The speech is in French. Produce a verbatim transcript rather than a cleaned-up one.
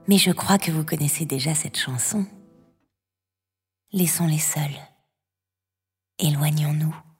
Mais je crois que vous connaissez déjà cette chanson. Laissons-les seuls. Éloignons-nous.